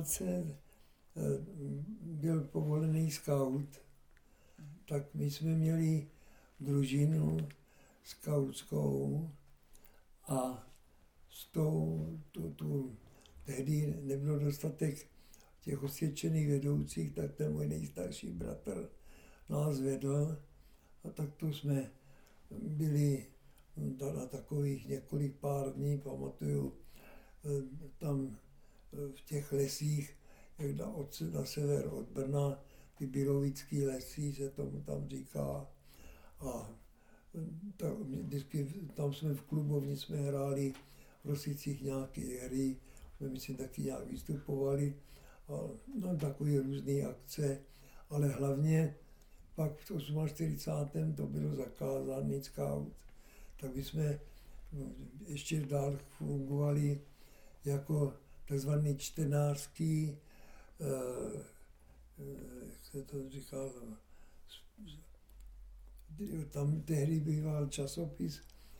válce byl povolený skaut, tak my jsme měli družinu skautskou a tehdy nebylo dostatek těch osvědčených vedoucích, tak ten můj nejstarší bratr nás vedl a tak to jsme byli na takových několik pár dní, pamatuju, tam v těch lesích, jak na sever od Brna, ty Bílovický lesy se tomu tam říká. A vždycky tam jsme v klubovně jsme hráli v Rosicích nějaké hry, jsme myslím taky nějak vystupovali, a no, takové různé akce, ale hlavně pak v 48. to bylo zakázaný skaut, tak jsme ještě dál fungovali jako takzvaný čtenářský, jak se to říkalo, tam tehdy býval časopis,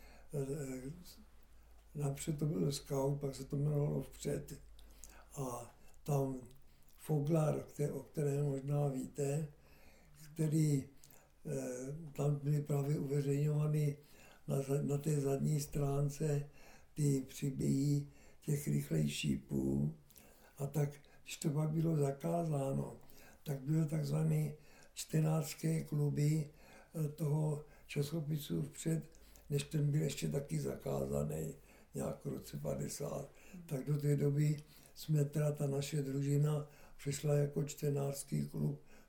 napřed to byl Scout, pak se to jmenovalo Vpřed. A tam Foglar, o kterém možná víte, který tam byly právě uveřejňovány na té zadní stránce ty příběhy těch rychlejších šípů. A tak, když to pak bylo zakázáno, tak byly takzvané čtenářské kluby toho časopisu Vpřed, než ten byl ještě taky zakázaný nějak v roce 50. Tak do té doby jsme teda ta naše družina přešla jako čtenářský klub